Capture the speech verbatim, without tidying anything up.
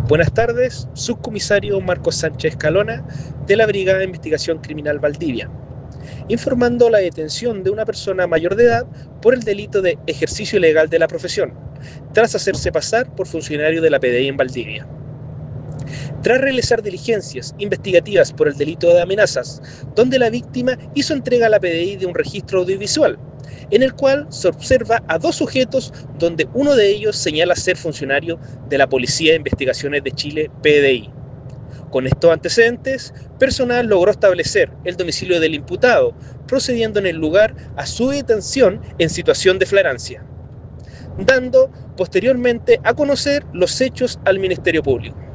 Buenas tardes, subcomisario Marcos Sánchez Escalona, de la Brigada de Investigación Criminal Valdivia, informando la detención de una persona mayor de edad por el delito de ejercicio ilegal de la profesión, tras hacerse pasar por funcionario de la P D I en Valdivia. Tras realizar diligencias investigativas por el delito de amenazas, donde la víctima hizo entrega a la P D I de un registro audiovisual, en el cual se observa a dos sujetos donde uno de ellos señala ser funcionario de la Policía de Investigaciones de Chile, P D I. Con estos antecedentes, personal logró establecer el domicilio del imputado, procediendo en el lugar a su detención en situación de flagrancia, dando posteriormente a conocer los hechos al Ministerio Público.